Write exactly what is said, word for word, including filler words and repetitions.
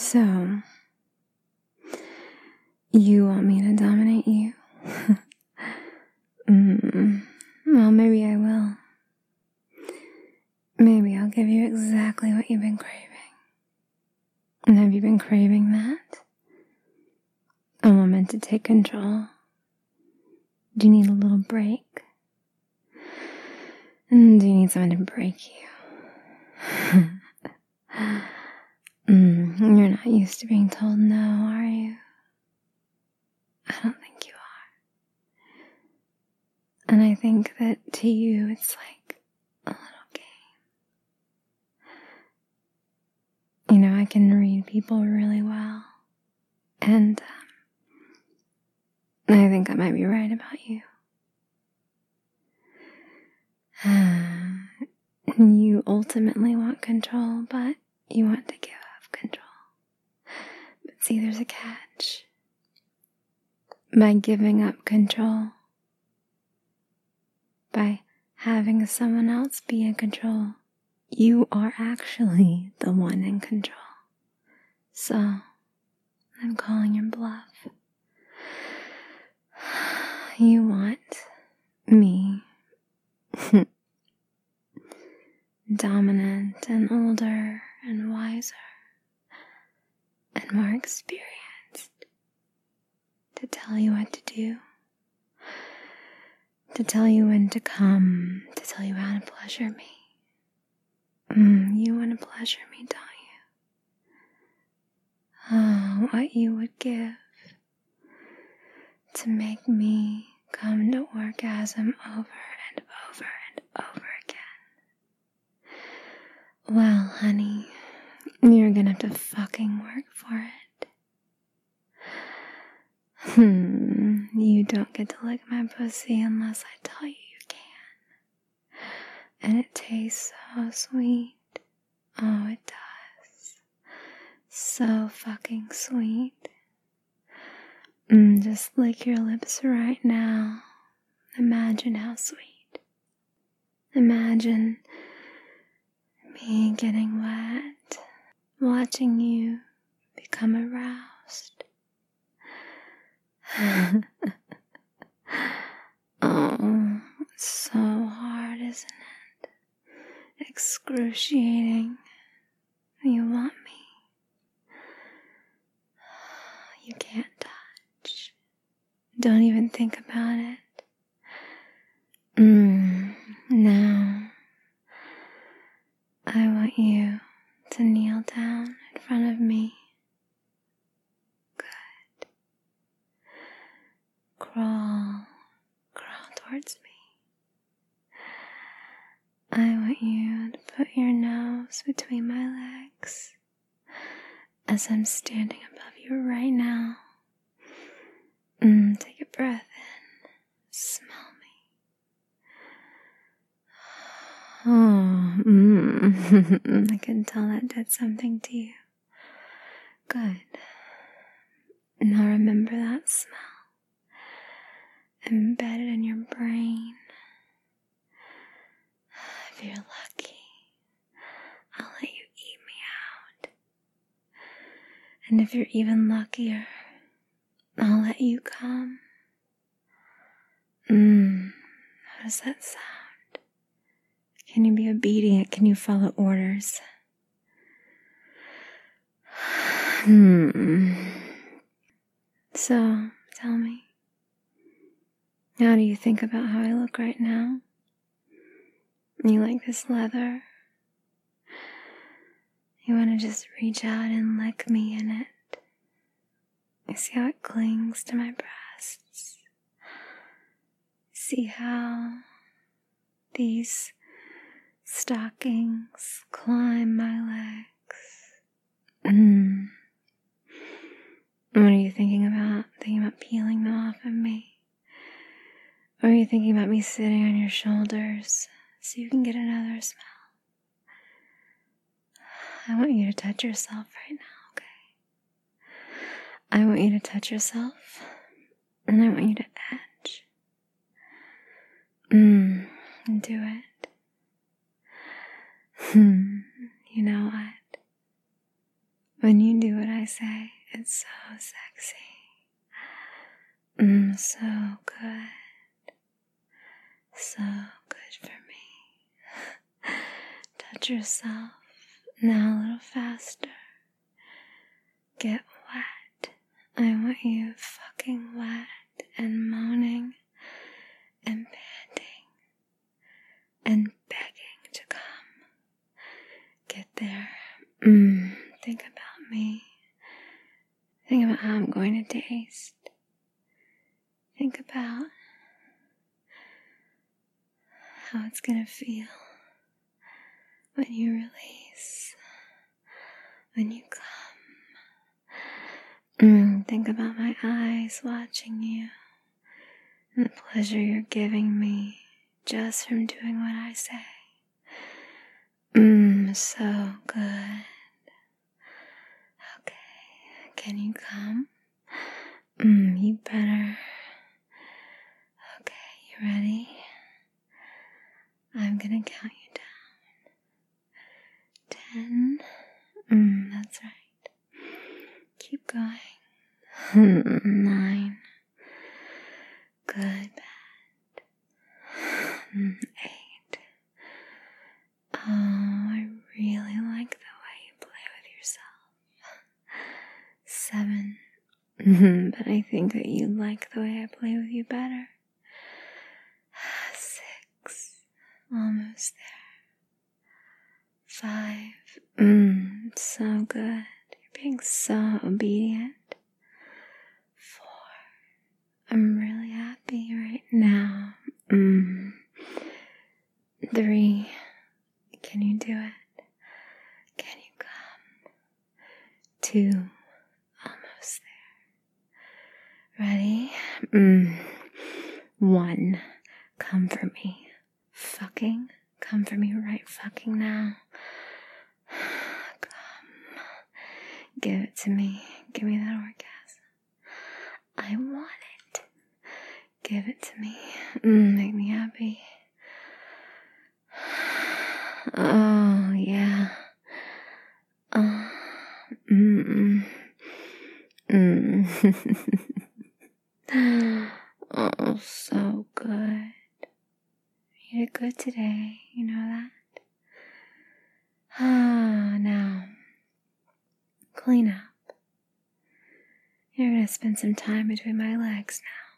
So, you want me to dominate you? mm, well, maybe I will. Maybe I'll give you exactly what you've been craving. And have you been craving that? A woman to take control? Do you need a little break? And do you need someone to break you? mm, you're not used to being told no, are you? I don't think you are. And I think that to you it's like a little game. You know, I can read people really well. And um, I think I might be right about you. You ultimately want control, but you want to give up control. But see, there's a catch. By giving up control, by having someone else be in control, you are actually the one in control. So, I'm calling your bluff. You want me dominant and older and wiser and more experienced to tell you what to do, to tell you when to come, to tell you how to pleasure me. Mm, you want to pleasure me, don't you? Oh, what you would give to make me come to orgasm over and over and over again. Well, honey, you're gonna have to fucking work for it. Hmm, you don't get to lick my pussy unless I tell you you can. And it tastes so sweet. Oh, it does. So fucking sweet. Mm, just lick your lips right now. Imagine how sweet. Imagine me getting wet, watching you become aroused. Oh, it's so hard, isn't it? Excruciating. You want me. You can't touch. Don't even think about it. Mm, now, I want you to kneel down in front of me. Good. Crawl, crawl towards me. I want you to put your nose between my legs as I'm standing above you right now. Mm, take a breath in. Smell me. Oh, mm. I can tell that did something to you. Good. Now remember that smell. Embedded in your brain. If you're lucky, I'll let you eat me out. And if you're even luckier, I'll let you come. Mmm, how does that sound? Can you be obedient? Can you follow orders? Hmm. So, tell me, how do you think about how I look right now? You like this leather? You want to just reach out and lick me in it? You see how it clings to my breasts? See how these stockings climb my legs? Mm. What are you thinking about? Thinking about peeling them off of me? Or are you thinking about me sitting on your shoulders so you can get another smell? I want you to touch yourself right now, okay? I want you to touch yourself, and I want you to edge. Mmm, do it. Hmm, you know what? When you do what I say, it's so sexy. Mm, so good. So good for me. Touch yourself. Now a little faster. Get wet. I want you fucking wet and moaning and panting and begging to come. Get there. Mm, think about me. Think about how I'm going to taste. Think about how it's going to feel when you release, when you come. Mm, think about my eyes watching you and the pleasure you're giving me just from doing what I say. Mmm, so good. Okay, can you come? Mmm, you better. Okay, you ready? I'm gonna count you down. Ten. Mmm, that's right. Keep going. Nine. Good, bad. Mm, eight. Oh, I really like the way you play with yourself. Seven. But I think that you like the way I play with you better. Six. Almost there. Five. Mmm, so good. You're being so obedient. Four. I'm really happy right now. Mmm. Three. Can you do it? Can you come? Two. Almost there. Ready? Mmm. One. Come for me. Fucking. Come for me right fucking now. Come. Give it to me. Give me that orgasm. I want it. Give it to me. Mm, make me happy. Oh, yeah. Oh, mm, mm. Oh, so good. You did good today. You know that? Ah, now, clean up. You're gonna spend some time between my legs now.